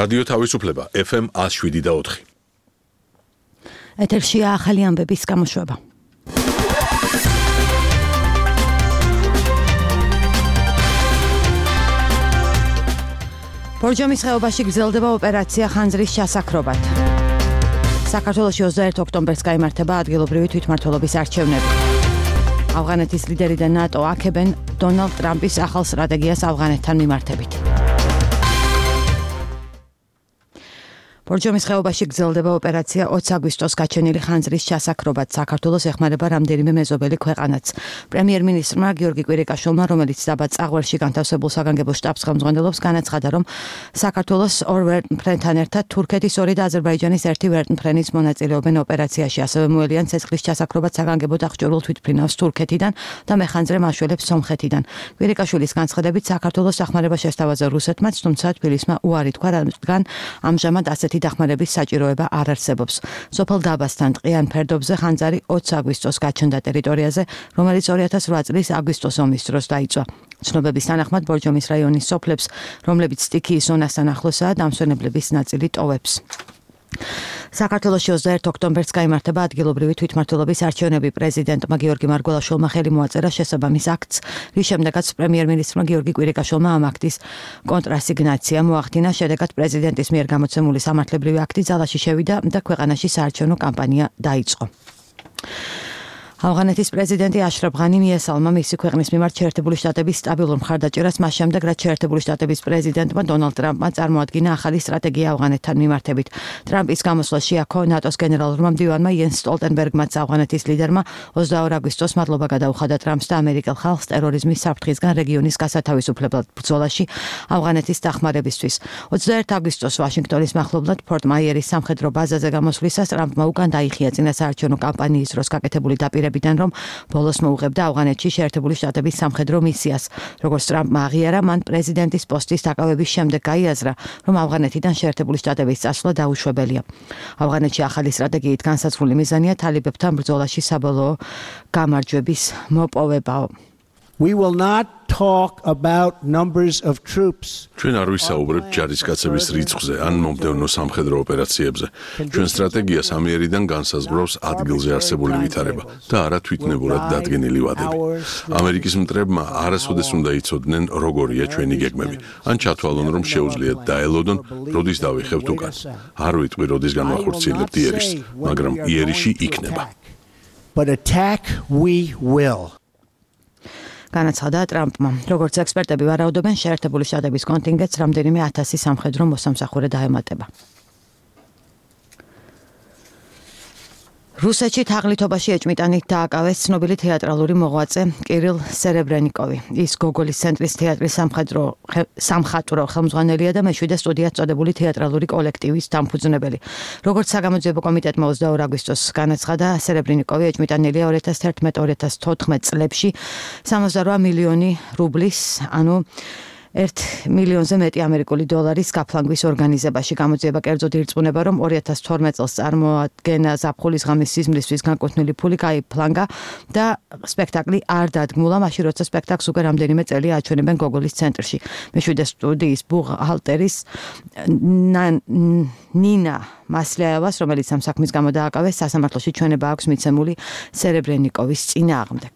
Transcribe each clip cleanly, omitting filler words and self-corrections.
რადიო თავისუფლება FM 107.4. ეთერშია ახალი ამბების გამოშვება. ბორჯომის ხეობაში გრძელდება ოპერაცია ხანძრის ჩასაქრობად. საქართველოში 21 ოქტომბერს გაიმართება ადგილობრივი თვითმმართველობის არჩევნები. ავღანეთის ლიდერი და ნატო აქებენ დონალდ ტრამპის ახალ სტრატეგიას ავღანეთთან მიმართებით. ბორჯომის ხეობაში გრძელდება ოპერაცია 20 აგვისტოს გაჩენილი ხანძრის ჩასაქრობად. საქართველოს ეხმარება რამდენიმე მეზობელი ქვეყანაც. პრემიერ-მინისტრმა გიორგი კვირიკაშვილმა, რომელიც დაბა წაღვერში განთავსებულ საგანგებო შტაბს ხელმძღვანელობს, განაცხადა, რომ საქართველოს ორ ვერტმფრენთან ერთად თურქეთის ორი და აზერბაიჯანის ერთი ვერტმფრენიც მონაწილეობენ ოპერაციაში. ასევე მოელიან ცეცხლის ჩასაქრობად საგანგებო დახჭურულ თვითმფრინავს თურქეთიდან და მეხანძრე მაშველებს სომხეთიდან. კვირიკაშვილის განცხადებით, საქართველოს დახმარება შესთავაზა რუსეთმაც, თუმცა თბილისმა უარი თქვა, რადგან ამჟამად ასეთი დახმარების საჭიროება არ არსებობს. სოფელ დაბასთან ტყიან ფერდობზე ხანძარი 20 აგვისტოს გაჩნდა ტერიტორიაზე, რომელიც 2008 წლის აგვისტოს ომის დროს დაიწყო. ცნობების თანახმად ბორჯომის რაიონის სოფლებს, რომლებიც სტიქიის ზონასთან ახლოსაა, დამსვენებლების ნაწილი ტოვებს. საქართველოში 21 ოქტომბერს გაიმართება ადგილობრივი თვითმმართველობის არჩევნები. პრეზიდენტმა გიორგი მარგველაშვილმა ხელი მოაწერა შესაბამის აქტს, რის შემდეგაც პრემიერ-მინისტრმა გიორგი კვირიკაშვილმა ამ აქტის კონტრასიგნაცია მოახდინა. შედეგად პრეზიდენტის მიერ გამოცემული სამართლებრივი აქტი ძალაში შევიდა და ქვეყანაში საარჩევნო კამპანია დაიწყო. ავღანეთის პრეზიდენტი აშრაფ ღანი მიესალმა მისი ქვეყნის მიმართ შეერთებული შტატების სტაბილურ მხარდაჭერას მას შემდეგ, რაც შეერთებული შტატების პრეზიდენტმა დონალდ ტრამპმა წარმოადგინა ახალი სტრატეგია ავღანეთთან მიმართებით. ტრამპის გამოსვლა შეაქო ნატოს გენერალურმა მდივანმა იენს სტოლტენბერგმაც ავღანეთის ლიდერმა 22 აგვისტოს მადლობა გადაუხადა ტრამპს და ამერიკელ ხალხს ტერორიზმის საფრთხისგან რეგიონის გასათავისუფლებლად ბრძოლაში ავღანეთის დახმარებისთვის. 21 აგვისტოს ვაშინგტონის მახლობლად ფორტ მაიერის სამხედრო ბაზაზე გამოსვლისას ტრამპმა უკან დაიხია წინა საარჩევნო კამპანიის დროს გაკეთებული დაპირებები, რომ ბოლოს მოუღებდა ავღანეთში შეერთებული შტატების სამხედრო მისიას. როგორც ტრამპმა აღიარა, მან პრეზიდენტის პოსტის დაკავების შემდეგ გაიაზრა, რომ ავღანეთიდან შეერთებული შტატების წასვლა დაუშვებელია. ავღანეთში ახალი სტრატეგიით განსაზღვრული მიზანია თალიბებთან ბრძოლაში საბოლოო გამარჯვების მოპოვებაო. We will not talk about numbers of troops. ჩვენ არ ვისაუბრებთ ჯარისკაცების რიცხვზე ან მომდევნო სამხედრო ოპერაციებზე. ჩვენ სტრატეგიას ამიერიდან განსაზღვრავს ადგილზე არსებული ვითარება და არა თვითნებურად დადგენილი ვადები. ამერიკის მტრებმა არასოდეს უნდა იცოდნენ, როგორია ჩვენი გეგმები. ან ჩათვალონ, რომ შეუძლიათ დაელოდონ, როდის დავიხევთ უკან. არ ვიტყვი, როდის განვახორციელებთ იერიშს, მაგრამ იერიში იქნება. But attack we will. განაცხადა ტრამპმა. როგორც ექსპერტები ვარაუდობენ, შეერთებული შტატების კონტინგენტს რამდენიმე 1000 სამხედრო მოსამსახურე დაემატება. რუსეთში თაღლითობაში ეჭმიტანით დააკავეს ცნობილი თეატრალური მოღვაწე კირილ სერებრენიკოვი. ის გოგოლის ცენტრის თეატრის სამხატვრო ხელმძღვანელია და მეშვიდე სტუდიად წოდებული თეატრალური კოლექტივის დამფუძნებელი. როგორც საგამოძიებო კომიტეტმა 22 აგვისტოს განაცხადა, სერებრენიკოვი ეჭმიტანილია 2011-2014 წლებში 68 მილიონი რუბლის, ანუ 1 მილიონზე მეტი ამერიკული დოლარის გაფლანგვის ორგანიზებაში. გამოძიება კერძოდ ირწმუნება, რომ 2012 წელს წარმოადგენა ზაფხულის ღამის სიზმრისთვის განკუთვნილი ფული გაიფლანგა და სპექტაკლი არ დადგმულა, მაშინ როცა სპექტაკლს უკვე რამდენიმე წელი აჩვენებენ გოგოლის ცენტრში. მეშვიდე სტუდიის ბუღალტერის ნინა მასლეევას, რომელიც ამ საქმის გამო დააკავეს, სასამართლოში ჩვენება აქვს მიცემული სერებრენიკოვის წინააღმდეგ.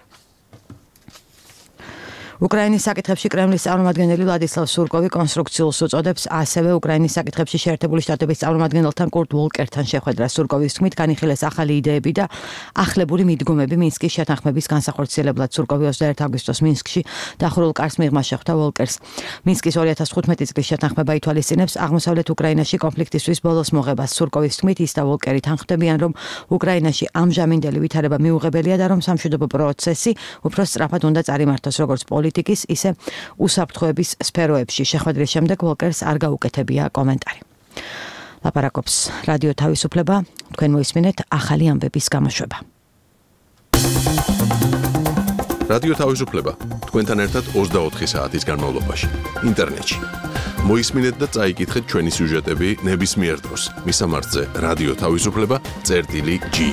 უკრაინის საკითხებში კრემლის წარმომადგენელი ვლადისლავ სურკოვი კონსტრუქციულს უწოდებს ასევე უკრაინის საკითხებში შეერთებული შტატების წარმომადგენელთან კურტ ვოლკერთან შეხვედრა. სურკოვის თქმით, განიხილეს ახალი იდეები და ახლებური მიდგომები მინსკის შეთანხმების განსახორციელებლად. სურკოვი 21 აგვისტოს მინსკში დახურულ კარს მიღმა შეხვდა ვოლკერს. მინსკის 2015 წლის შეთანხმება ითვალისწინებს აღმოსავლეთ უკრაინაში კონფლიქტისთვის ბოლოს მოღებას. სურკოვის თქმით, ის და ვოლკერი თანხმდებიან, რომ უკრაინაში ამჟამინდელი ვითარება მიუღებელია და რომ სამშვიდობო პროცესი უფრო სწრაფად უნდა წარიმართოს, როგორც პოლიტიკის, ისე უსაფრთხოების სფეროებში. შეხვედრის შემდეგ ვოლკერს არ გაუკეთებია კომენტარი. ლაპარაკობს რადიო თავისუფლება, თქვენ მოისმინეთ ახალი ამბების გამოშვება. რადიო თავისუფლება, თქვენთან ერთად 24 საათის განმავლობაში, ინტერნეტში. მოისმინეთ და წაიკითხეთ ჩვენი სიუჟეტები ნებისმიერ დროს. მისამართზე რადიო თავისუფლება.ge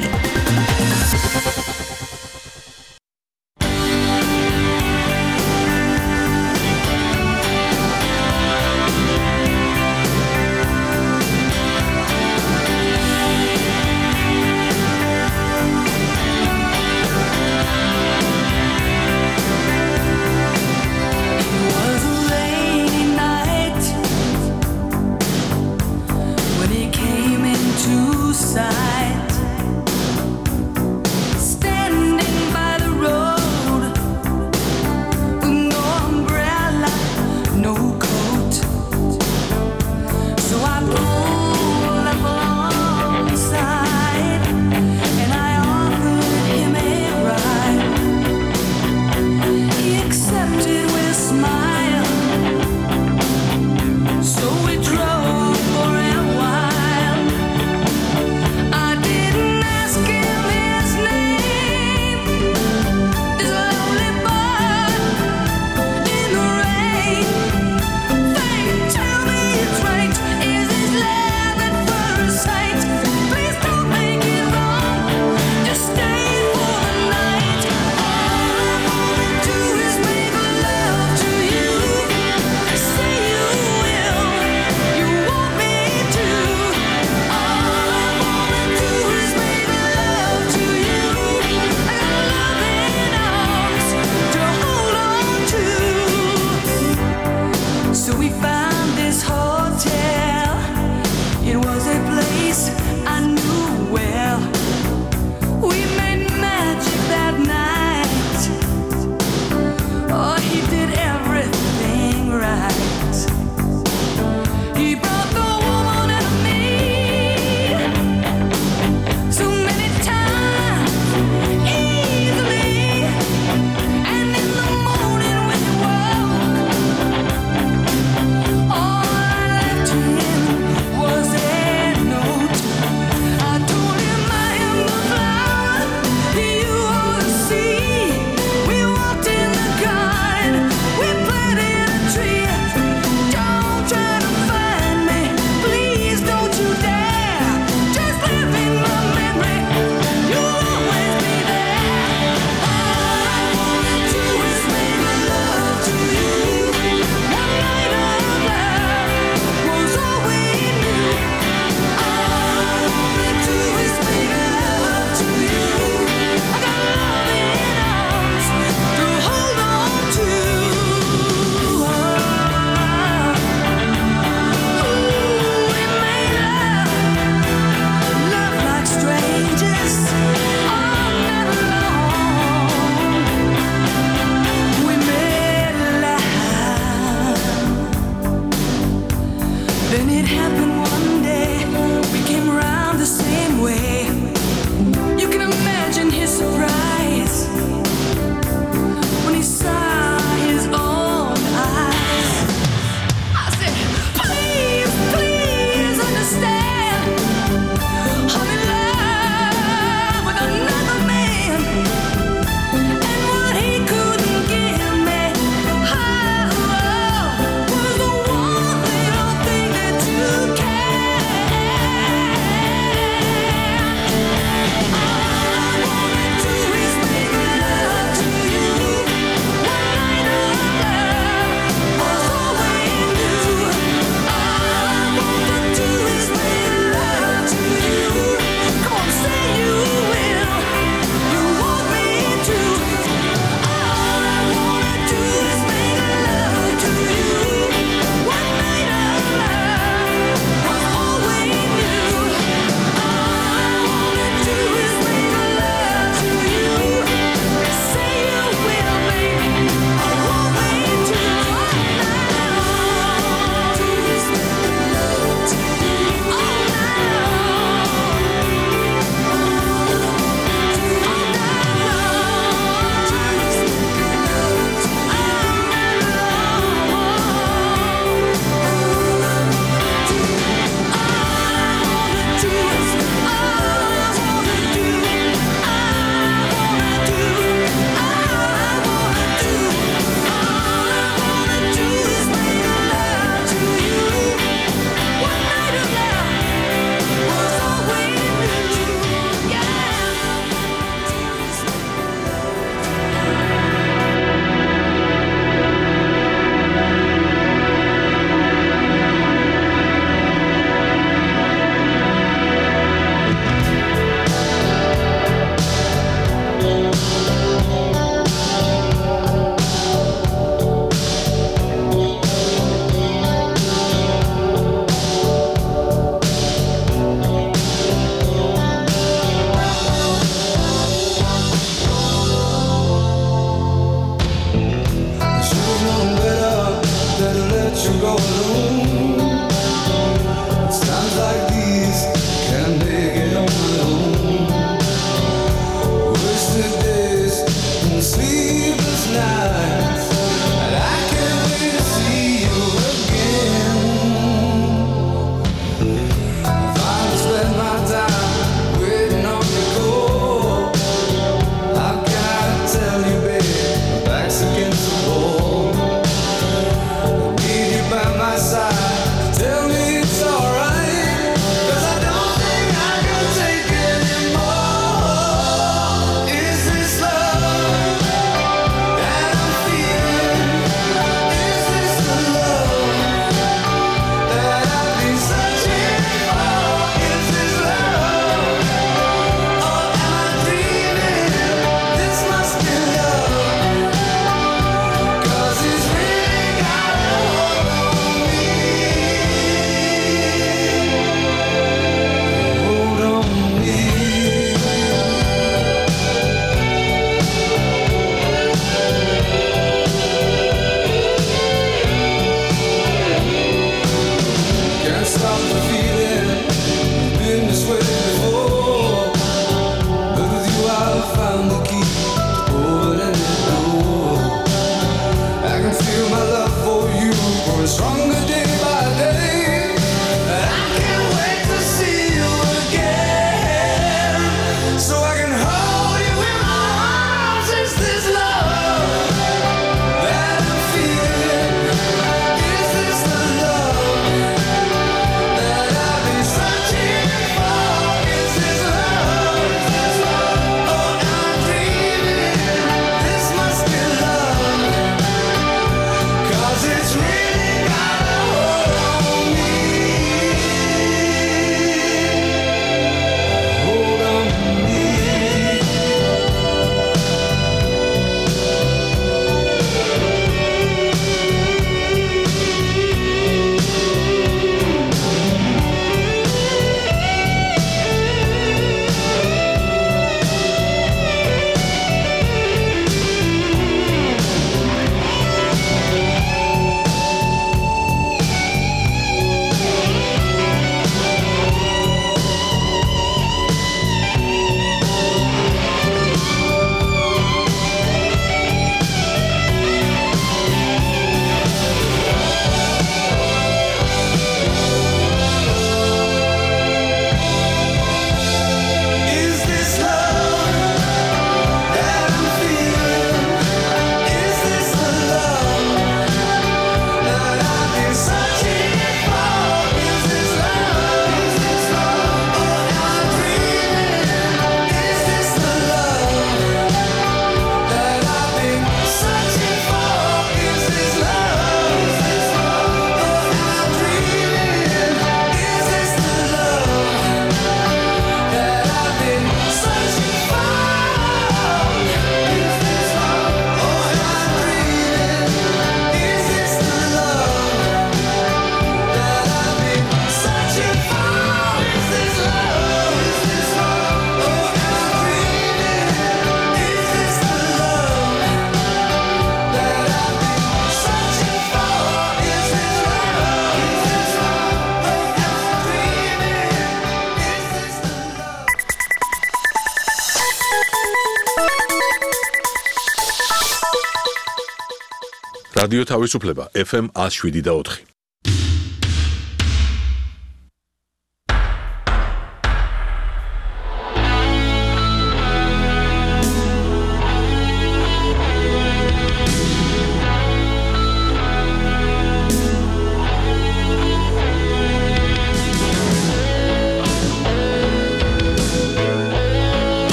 რადიო თავისუფლება FM 107.4.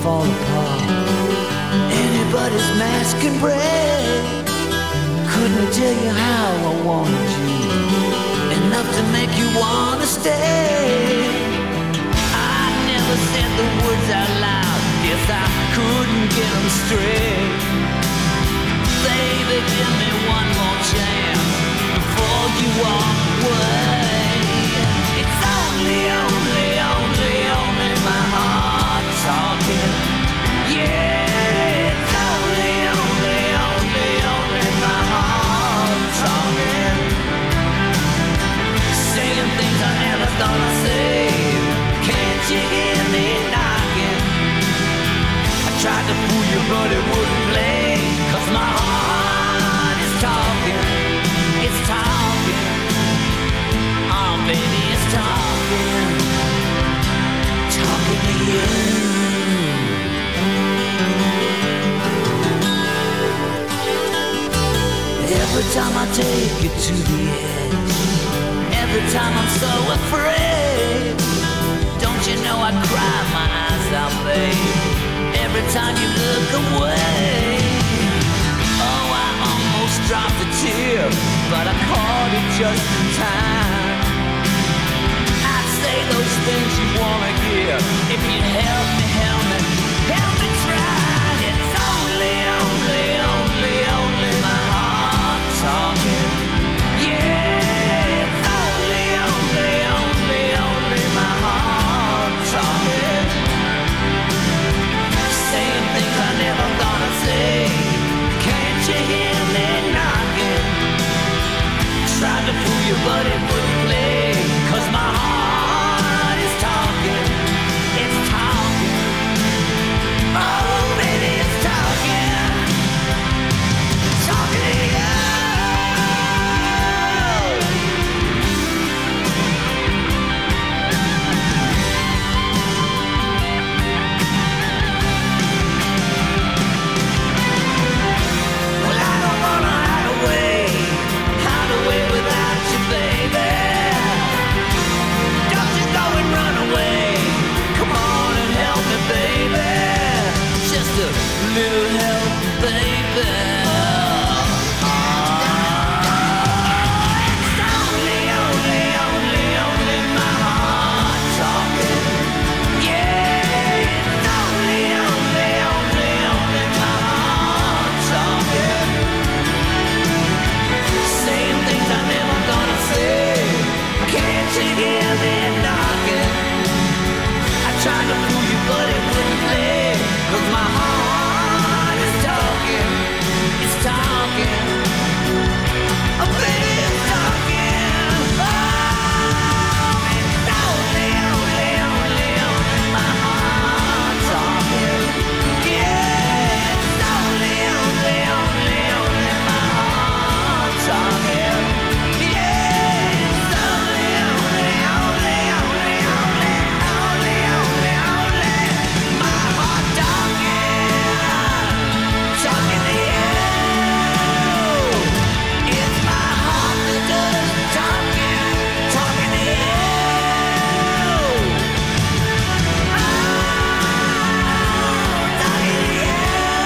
fall apart. Anybody's mask can break. Couldn't tell you how I wanted you, enough to make you wanna stay. I never said the words out loud, guess I couldn't get them straight. Baby, give me one more chance before you walk away. It's only my heart talking. Yeah, it's only my heart talking. Saying things I never thought I'd say. Can't you hear me knocking? I tried to fool you but it wouldn't play. 'Cause my heart is talking. It's talking. Oh baby, it's talking. Talking to you. Every time I take you to the edge, every time I'm so afraid, don't you know I cry my eyes out, babe, every time you look away. Oh, I almost dropped a tear, but I caught it just in time. I'd say those things you wanna hear if you'd help me try. It's only my heart talking. Yeah, it's only my heart talking. Saying things I never thought I'd say. Can't you hear me knocking? Tried to fool you but it wouldn't play. 'Cause my heart is talking. It's talking. Oh baby, it's talking. Talking to you. Well, I don't wanna hide away without you, baby. Don't you go and run away. Come on and help me, baby. Just a little help, baby. It's only my heart talking. Yeah, it's only my heart talking. Saying things I never gonna say. Can't you hear me knocking? I tried to fool you but it wouldn't play. 'Cause my heart is talking. It's talking. Oh baby, it's talking. Oh, it's only my heart talking. Yeah, it's only my heart talking. Yeah, it's only my heart talking. Talking to you. It's my heart that does talking. Talking to you. Oh, talking to you.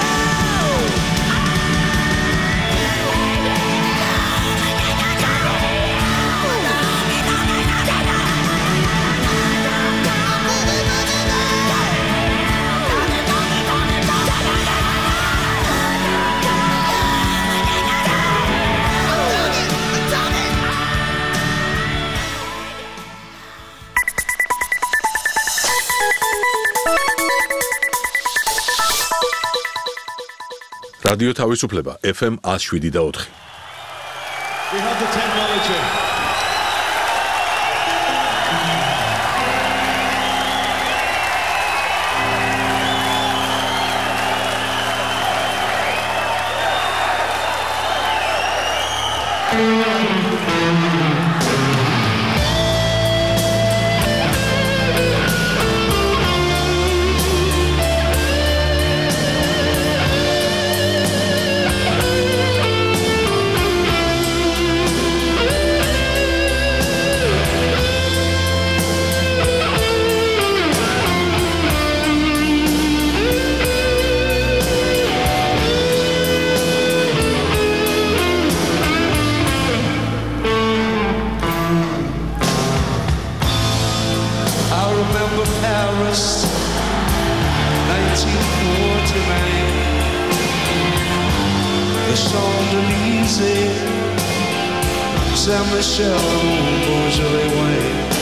რადიო თავისუფლება FM 107.4. We have the technology. Champs-Élysées, Saint-Michel, Beaujolais way.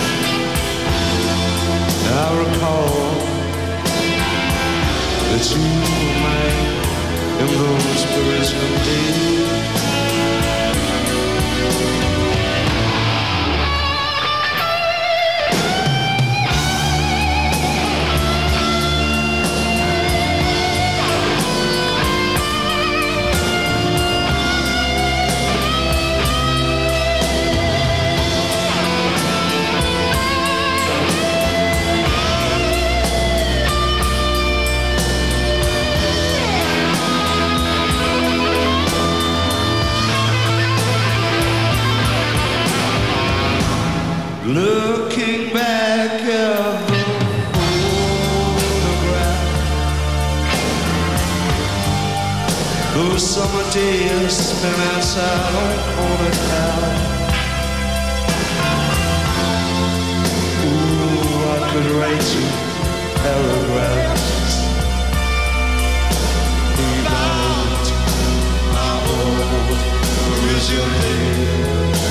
I recall that you were mine in those Parisian days. Looking back at the photograph, those summer days spent outside on a town. Ooh, I could write you paragraphs about my old Parisian days.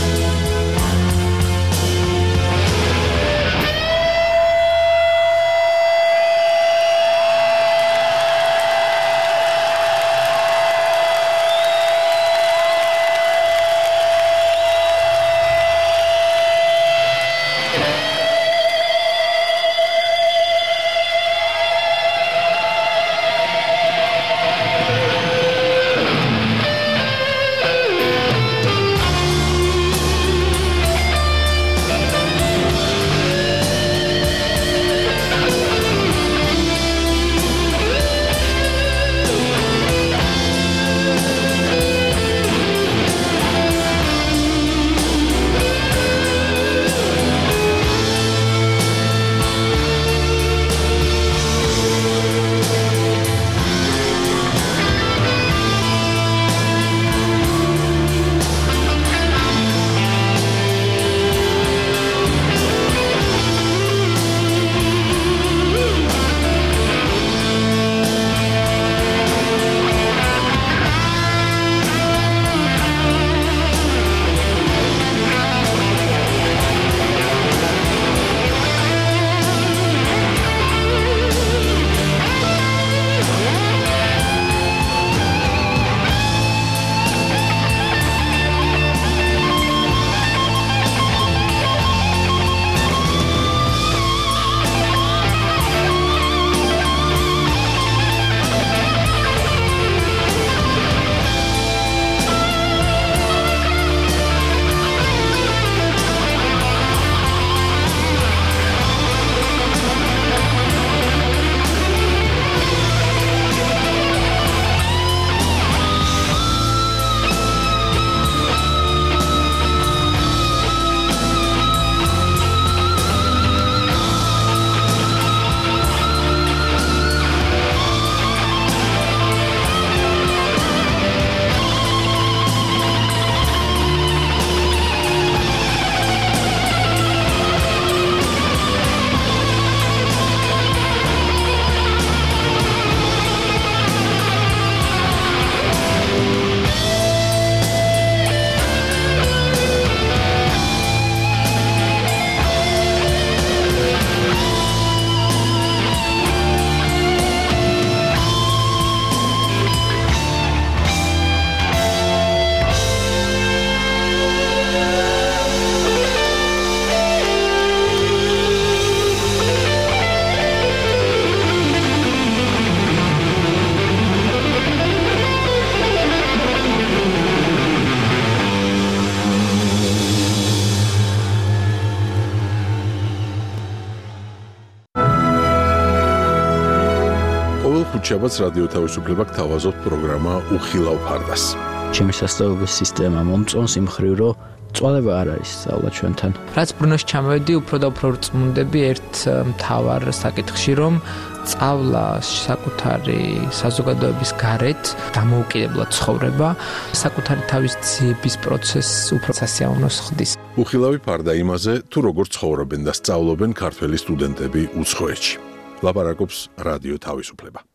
ხუთშაბათს რადიო თავისუფლება გთავაზობთ პროგრამა უხილავ ფარდას. ჩემი სასწავლებლების სისტემა მომწონს იმ ხრივ, რომ წვალება არ არის სწავლა ჩვენთან. რაც ბრუნოში ჩამოვედი, უფრო და უფრო რწმუნდები ერთ მთავარ საკითხში, რომ სწავლა საკუთარი საზოგადოების გარეთ დამოუკიდებლად ცხოვრება, საკუთარი თავის ძიების პროცესს უფრო სასიამოვნოს ხდის. უხილავი ფარდა იმაზე, თუ როგორ ცხოვრობენ და სწავლობენ ქართველი სტუდენტები უცხოეთში. ლაპარაკობს რადიო თავისუფლება.